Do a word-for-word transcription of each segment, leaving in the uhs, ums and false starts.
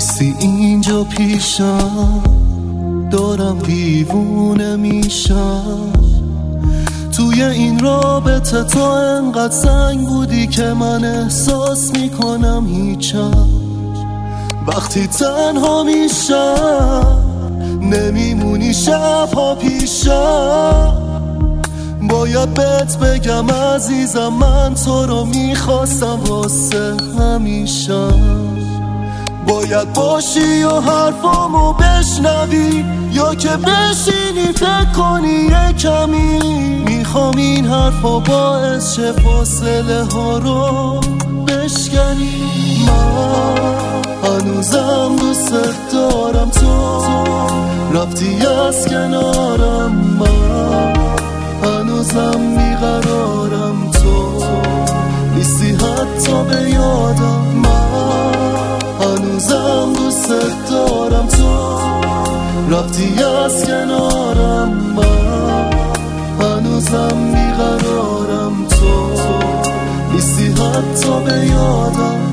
نیستی اینجا پیشم، دارم دیوونه میشم. توی این رابطه تو انقدر سنگ بودی که من احساس میکنم هیچم. وقتی تنها میشم نمیمونی شبها پیشم. باید بهت بگم عزیزم من تو رو میخواستم واسه همیشه. باید باشی و حرفامو بشنوی، یا که بشینی فکر کنی یه کمی. میخوام این حرفا باعث شه فاصله ها رو بشکنی. من هنوزم دوست دارم، تو رفتی از کنارم. من هنوزم بیقرارم، تو نیستی حتی به یادم. من هنوزم دوست دارم، تو رفتی از کنارم. من هنوزم بیقرارم، تو نیستی حتی به یادم.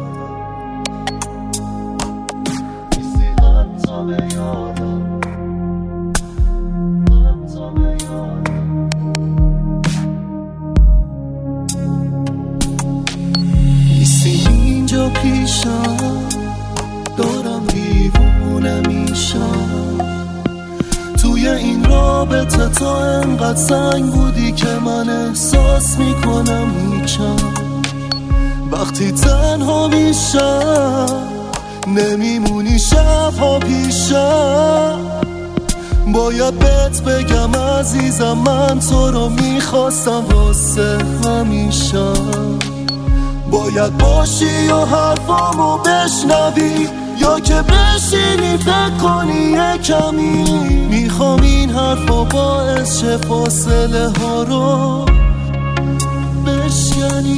نیستی حتی به یادم. حتی به یادم. نیستی اینجا پیشم، دارم دیوونه میشم. توی این رابطه تو انقدر سنگ بودی که من احساس میکنم هیچم. وقتی تنها میشم نمیمونی شبها پیشم. باید بهت بگم عزیزم من تو رو میخواستم واسه همیشه. باید باشی و حرفامو بشنوی، یا که بشینی فکر کنی یه کمی. میخوام این حرفا باعث شه فاصله ها رو بشکنی.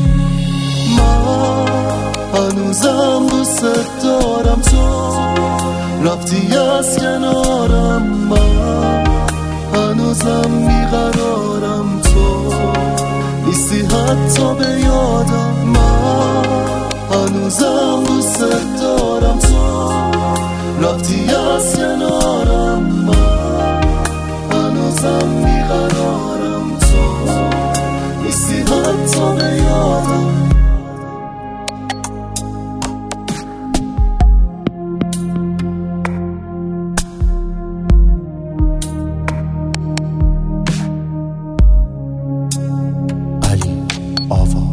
من هنوزم دوست دارم، تو رفتی از کنارم. من هنوزم بیقرارم، تو نیستی حتی به یادم. من هنوزم دوست دارم، تو رفتی از کنارم. من هنوزم بیقرارم، تو نیستی حتی به یادم. علی آوا.